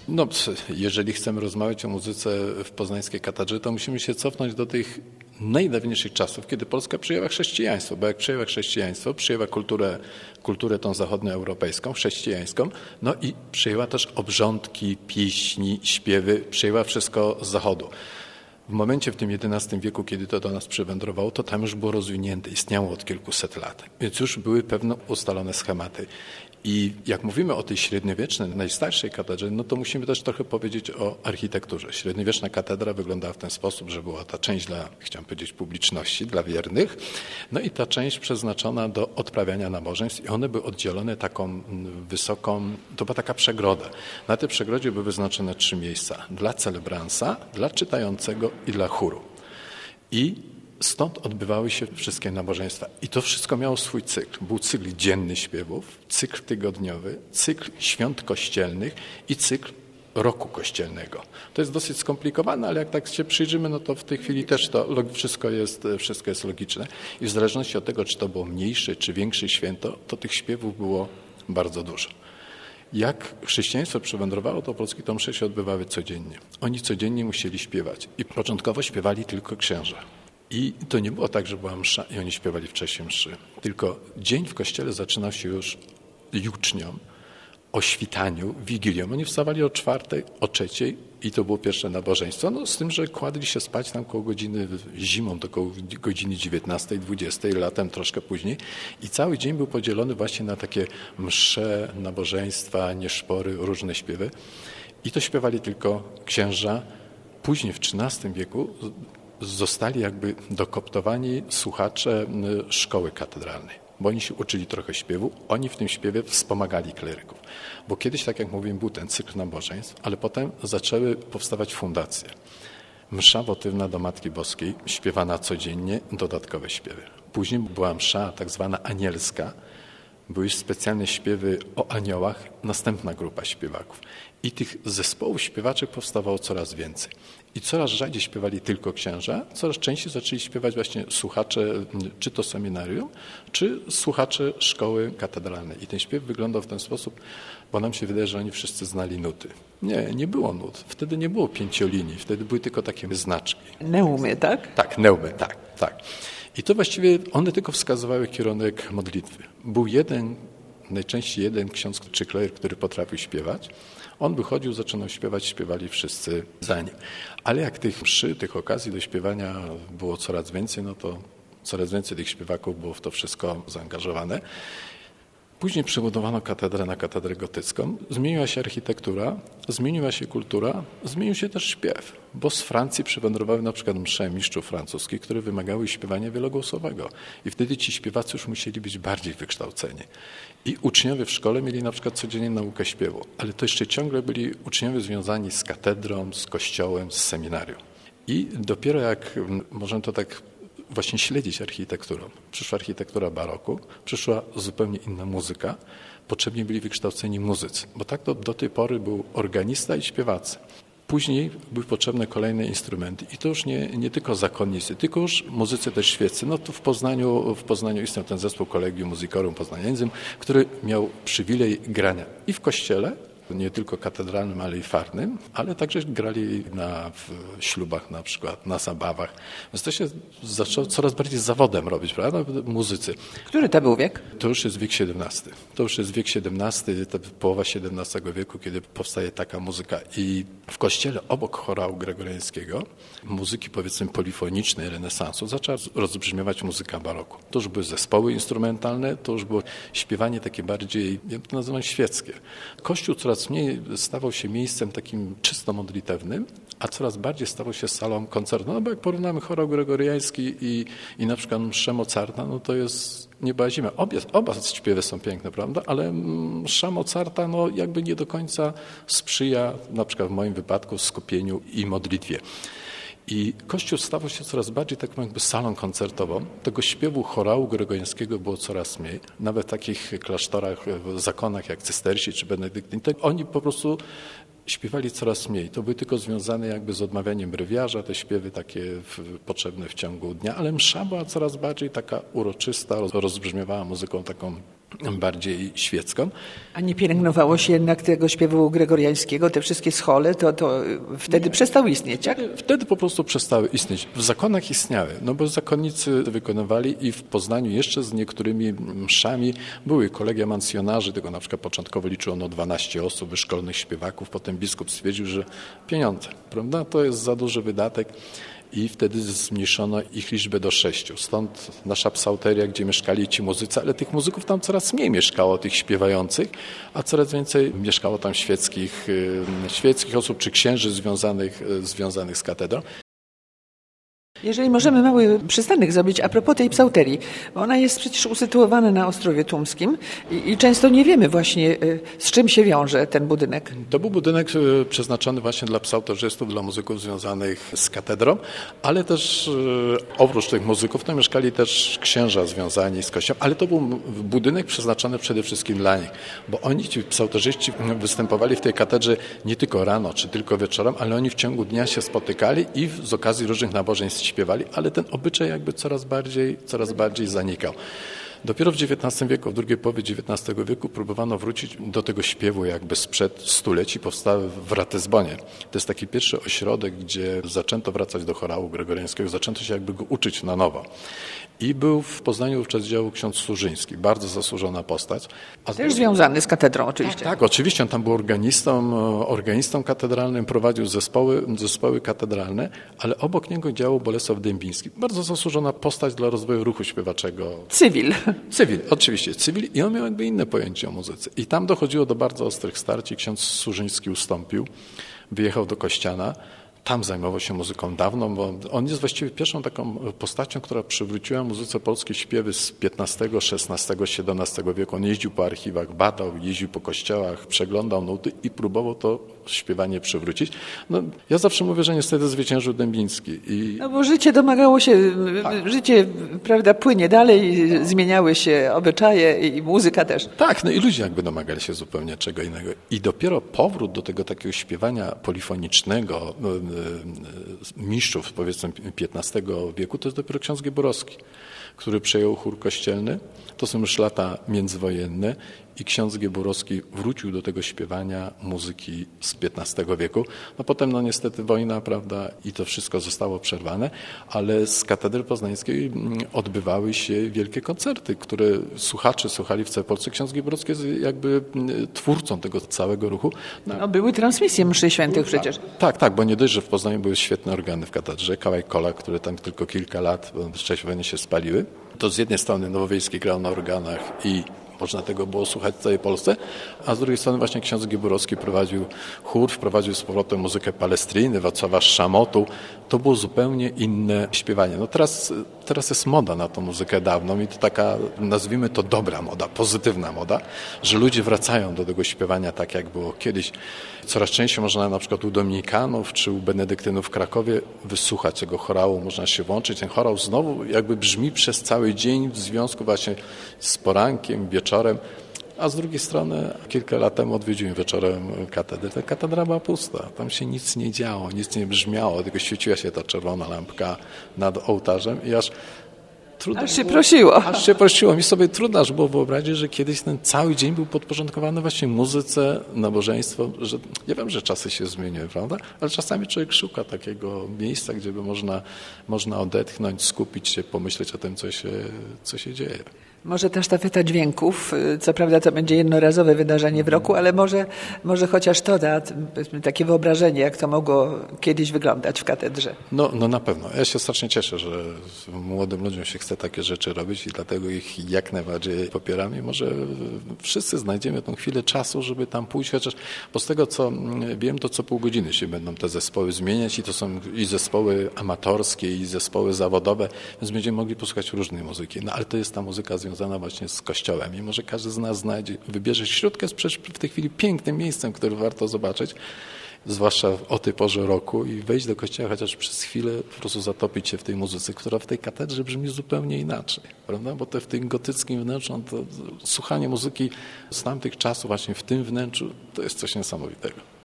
No, jeżeli chcemy rozmawiać o muzyce w poznańskiej katedrze, to musimy się cofnąć do tych najdawniejszych czasów, kiedy Polska przyjęła chrześcijaństwo, bo jak przyjęła chrześcijaństwo, przyjęła kulturę tą zachodnioeuropejską, chrześcijańską, no i przyjęła też obrządki, pieśni, śpiewy, przyjęła wszystko z zachodu. W momencie w tym XI wieku, kiedy to do nas przywędrowało, to tam już było rozwinięte, istniało od kilkuset lat, więc już były pewne ustalone schematy. I jak mówimy o tej średniowiecznej, najstarszej katedrze, no to musimy też trochę powiedzieć o architekturze. Średniowieczna katedra wyglądała w ten sposób, że była ta część dla, chciałem powiedzieć, publiczności, dla wiernych, no i ta część przeznaczona do odprawiania nabożeństw i one były oddzielone taką wysoką, to była taka przegroda. Na tej przegrodzie były wyznaczone 3 miejsca. Dla celebransa, dla czytającego i dla chóru. I stąd odbywały się wszystkie nabożeństwa. I to wszystko miało swój cykl. Był cykl dzienny śpiewów, cykl tygodniowy, cykl świąt kościelnych i cykl roku kościelnego. To jest dosyć skomplikowane, ale jak tak się przyjrzymy, no to w tej chwili też to wszystko jest logiczne. I w zależności od tego, czy to było mniejsze, czy większe święto, to tych śpiewów było bardzo dużo. Jak chrześcijaństwo przywędrowało do Polski, to msze się odbywały codziennie. Oni codziennie musieli śpiewać. I początkowo śpiewali tylko księża. I to nie było tak, że była msza i oni śpiewali w czasie mszy. Tylko dzień w kościele zaczynał się już jucznią, o świtaniu, wigilią. Oni wstawali o 4:00, o 3:00 i to było pierwsze nabożeństwo. No z tym, że kładli się spać tam koło godziny, zimą to koło godziny 19:00, 20:00, latem troszkę później. I cały dzień był podzielony właśnie na takie msze, nabożeństwa, nieszpory, różne śpiewy. I to śpiewali tylko księża. Później w XIII wieku zostali jakby dokoptowani słuchacze szkoły katedralnej, bo oni się uczyli trochę śpiewu, oni w tym śpiewie wspomagali kleryków. Bo kiedyś, tak jak mówiłem, był ten cykl nabożeństw, ale potem zaczęły powstawać fundacje. Msza wotywna do Matki Boskiej, śpiewana codziennie, dodatkowe śpiewy. Później była msza tak zwana anielska, były już specjalne śpiewy o aniołach, następna grupa śpiewaków. I tych zespołów śpiewaczek powstawało coraz więcej. I coraz rzadziej śpiewali tylko księża, coraz częściej zaczęli śpiewać właśnie słuchacze, czy to seminarium, czy słuchacze szkoły katedralnej. I ten śpiew wyglądał w ten sposób, bo nam się wydaje, że oni wszyscy znali nuty. Nie było nut. Wtedy nie było 5 wtedy były tylko takie znaczki. Neumy, tak? Tak, neumy, tak. I to właściwie one tylko wskazywały kierunek modlitwy. Był najczęściej jeden ksiądz czy kleryk, który potrafił śpiewać. On wychodził, zaczynał śpiewać, śpiewali wszyscy za nim. Ale jak tych mszy, tych okazji do śpiewania było coraz więcej, no to coraz więcej tych śpiewaków było w to wszystko zaangażowane. Później przebudowano katedrę na katedrę gotycką. Zmieniła się architektura, zmieniła się kultura, zmienił się też śpiew, bo z Francji przywędrowały na przykład msze mistrzów francuskich, które wymagały śpiewania wielogłosowego. I wtedy ci śpiewacy już musieli być bardziej wykształceni. I uczniowie w szkole mieli na przykład codziennie naukę śpiewu, ale to jeszcze ciągle byli uczniowie związani z katedrą, z kościołem, z seminarium. I dopiero jak, możemy to tak właśnie śledzić architekturą. Przyszła architektura baroku, przyszła zupełnie inna muzyka. Potrzebni byli wykształceni muzycy, bo tak do tej pory był organista i śpiewacy. Później były potrzebne kolejne instrumenty i to już nie tylko zakonnicy, tylko już muzycy też świeccy. No tu w Poznaniu istniał ten zespół Collegium Musicorum Poznaniensim, który miał przywilej grania i w kościele, nie tylko katedralnym, ale i farnym, ale także grali w ślubach na przykład, na zabawach. Więc to się zaczęło coraz bardziej zawodem robić, prawda? Muzycy. Który to był wiek? To już jest wiek XVII. To już jest wiek XVII, połowa XVII wieku, kiedy powstaje taka muzyka. I w kościele obok chorału gregoriańskiego, muzyki powiedzmy polifonicznej renesansu, zaczęła rozbrzmiewać muzyka baroku. To już były zespoły instrumentalne, to już było śpiewanie takie bardziej, ja to nazywam świeckie. Kościół coraz mniej stawał się miejscem takim czysto modlitewnym, a coraz bardziej stawał się salą koncertową. No bo jak porównamy chorał gregoriański i na przykład mszę Mozarta, no to jest nieba zima. Oba śpiewy są piękne, prawda? Ale msza Mozarta no jakby nie do końca sprzyja, na przykład w moim wypadku, skupieniu i modlitwie. I Kościół stawał się coraz bardziej taką jakby salą koncertową. Tego śpiewu chorału gregoriańskiego było coraz mniej. Nawet w takich klasztorach, w zakonach jak cystersi czy benedyktyni, oni po prostu śpiewali coraz mniej. To były tylko związane jakby z odmawianiem brewiarza, te śpiewy takie potrzebne w ciągu dnia, ale msza była coraz bardziej taka uroczysta, rozbrzmiewała muzyką taką bardziej świecką. A nie pielęgnowało się jednak tego śpiewu gregoriańskiego, te wszystkie schole, to wtedy przestał istnieć, tak? Wtedy po prostu przestały istnieć. W zakonach istniały, no bo zakonnicy wykonywali i w Poznaniu jeszcze z niektórymi mszami były kolegia mancjonarzy, tego na przykład początkowo liczyło 12 osób, wyszkolonych śpiewaków, potem biskup stwierdził, że pieniądze, prawda, to jest za duży wydatek. I wtedy zmniejszono ich liczbę do 6. Stąd nasza psałteria, gdzie mieszkali ci muzycy, ale tych muzyków tam coraz mniej mieszkało, tych śpiewających, a coraz więcej mieszkało tam świeckich osób czy księży związanych z katedrą. Jeżeli możemy mały przystanek zrobić a propos tej psałterii, bo ona jest przecież usytuowana na Ostrowie Tumskim i często nie wiemy właśnie z czym się wiąże ten budynek. To był budynek przeznaczony właśnie dla psałterzystów, dla muzyków związanych z katedrą, ale też oprócz tych muzyków to mieszkali też księża związani z kościołem, ale to był budynek przeznaczony przede wszystkim dla nich, bo oni, ci psałterzyści, występowali w tej katedrze nie tylko rano czy tylko wieczorem, ale oni w ciągu dnia się spotykali i z okazji różnych nabożeństw śpiewali, ale ten obyczaj jakby coraz bardziej zanikał. Dopiero w XIX wieku, w drugiej połowie XIX wieku próbowano wrócić do tego śpiewu jakby sprzed stuleci, powstały w Ratyzbonie. To jest taki pierwszy ośrodek, gdzie zaczęto wracać do chorału gregoriańskiego, zaczęto się jakby go uczyć na nowo. I był w Poznaniu wówczas działał ksiądz Służyński, bardzo zasłużona postać. Też związany z katedrą oczywiście. Tak, oczywiście, on tam był organistą katedralnym, prowadził zespoły katedralne, ale obok niego działał Bolesław Dębiński. Bardzo zasłużona postać dla rozwoju ruchu śpiewaczego. Cywil, oczywiście, cywil i on miał jakby inne pojęcie o muzyce. I tam dochodziło do bardzo ostrych starć i ksiądz Służyński ustąpił, wyjechał do Kościana. Tam zajmował się muzyką dawną, bo on jest właściwie pierwszą taką postacią, która przywróciła muzyce polskiej śpiewy z XV, XVI, XVII wieku. On jeździł po archiwach, badał, jeździł po kościołach, przeglądał nuty i próbował to śpiewanie przywrócić. No, ja zawsze mówię, że niestety zwyciężył Dębiński. No bo życie domagało się, życie, prawda, płynie dalej, zmieniały się obyczaje i muzyka też. Tak, no i ludzie jakby domagali się zupełnie czego innego. I dopiero powrót do tego takiego śpiewania polifonicznego, mistrzów powiedzmy XV wieku, to jest dopiero ksiądz Gieborowski, który przejął chór kościelny. To są już lata międzywojenne i ksiądz Gieborowski wrócił do tego śpiewania muzyki z XV wieku. No potem niestety wojna, prawda, i to wszystko zostało przerwane, ale z katedry poznańskiej odbywały się wielkie koncerty, które słuchacze słuchali w całej Polsce. Ksiądz Gieborowski jest jakby twórcą tego całego ruchu. No, były transmisje mszy świętych przecież. Tak, bo nie dość, że w Poznaniu były świetne organy w katedrze, Kałaj Kola, które tam tylko kilka lat w czasie wojny się spaliły. To z jednej strony Nowowiejski grał na organach i można tego było słuchać w całej Polsce, a z drugiej strony właśnie ksiądz Gieborowski prowadził chór, wprowadził z powrotem muzykę Palestriny, Wacława Szamotu. To było zupełnie inne śpiewanie. No teraz jest moda na tą muzykę dawną i to taka, nazwijmy to dobra moda, pozytywna moda, że ludzie wracają do tego śpiewania tak jak było kiedyś. Coraz częściej można na przykład u Dominikanów czy u Benedyktynów w Krakowie wysłuchać tego chorału, można się włączyć. Ten chorał znowu jakby brzmi przez cały dzień w związku właśnie z porankiem, wieczorem. A z drugiej strony kilka lat temu odwiedziłem wieczorem katedrę. Ta katedra była pusta. Tam się nic nie działo, nic nie brzmiało, tylko świeciła się ta czerwona lampka nad ołtarzem i aż się prosiło. Mi sobie trudno aż było wyobrazić, że kiedyś ten cały dzień był podporządkowany właśnie muzyce, nabożeństwu, że ja wiem, że czasy się zmieniły, prawda? Ale czasami człowiek szuka takiego miejsca, gdzie by można odetchnąć, skupić się, pomyśleć o tym, co się dzieje. Może ta sztafeta dźwięków, co prawda to będzie jednorazowe wydarzenie w roku, ale może chociaż to da takie wyobrażenie, jak to mogło kiedyś wyglądać w katedrze. No na pewno. Ja się strasznie cieszę, że młodym ludziom się chce takie rzeczy robić i dlatego ich jak najbardziej popieram i może wszyscy znajdziemy tą chwilę czasu, żeby tam pójść, chociaż bo z tego co wiem, to co pół godziny się będą te zespoły zmieniać i to są i zespoły amatorskie i zespoły zawodowe, więc będziemy mogli posłuchać różnej muzyki. No ale to jest ta muzyka związana właśnie z Kościołem i może każdy z nas wybierze Śródkę, jest przecież w tej chwili pięknym miejscem, które warto zobaczyć, zwłaszcza o tej porze roku i wejść do Kościoła, chociaż przez chwilę po prostu zatopić się w tej muzyce, która w tej katedrze brzmi zupełnie inaczej, prawda? Bo w tym gotyckim wnętrzu, to słuchanie muzyki z tamtych czasów właśnie w tym wnętrzu to jest coś niesamowitego.